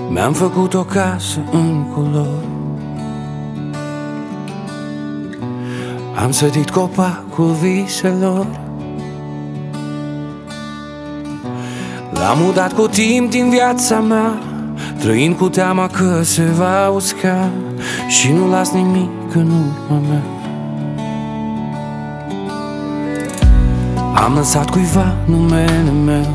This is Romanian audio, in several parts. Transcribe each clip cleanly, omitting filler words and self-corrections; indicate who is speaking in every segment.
Speaker 1: Mi-am făcut o casă în culori, am sădit copacul viselor, l-am mutat cu timp din viața mea, trăind cu teama că se va usca și nu las nimic în urma mea. Am lăsat cuiva numele meu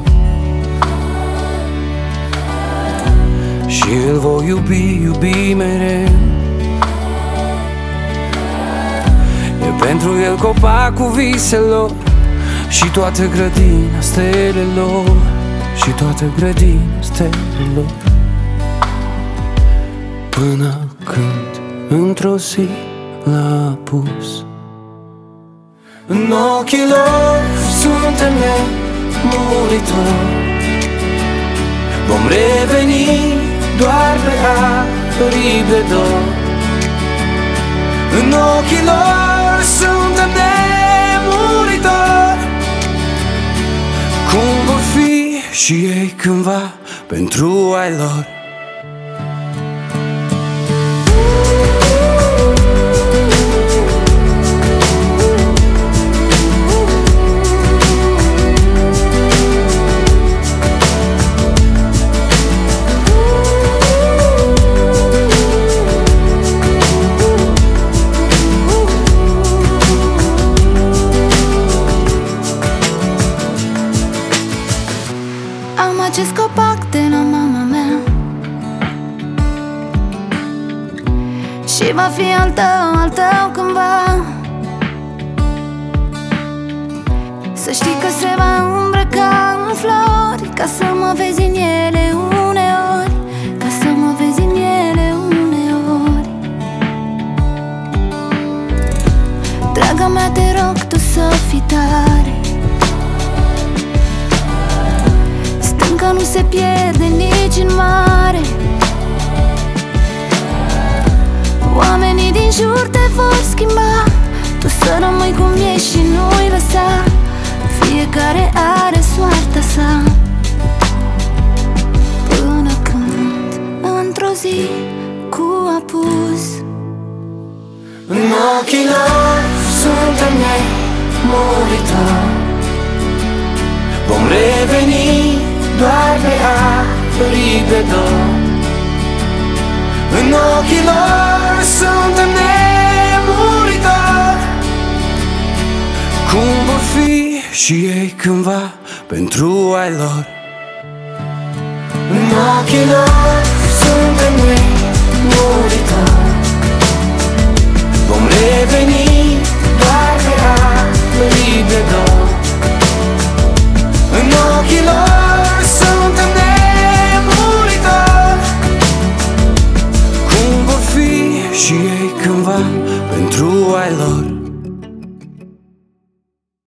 Speaker 1: și îl voi iubi, iubi mereu. E pentru el copacul viselor și toată grădina stelelor, și toată grădina stelelor. Până când într-o zi l-a pus în ochii lor, suntem nemuritori. Vom reveni doar pe aripi de dor. În ochii lor suntem nemuritori. Cum vor fi și ei cândva pentru ai lor.
Speaker 2: Am acest copac de la mama mea și va fi al tău, al tău cândva. Să știi că se va îmbrăca în flori, ca să mă vezi în ele uneori, ca să mă vezi în ele uneori. Draga mea, te rog tu să fii tare, că nu se pierde nici în mare. Oamenii din jur te vor schimba, tu să rămâi cum ești și nu-i lăsa. Fiecare are soarta sa. Până când într-o zi cu apus
Speaker 1: în ochii lor suntem nemuritori. Vom reveni doar pe aripi de dor. În ochii lor suntem nemuritori. Cum vor fi și ei cândva pentru ai lor. În ochii lor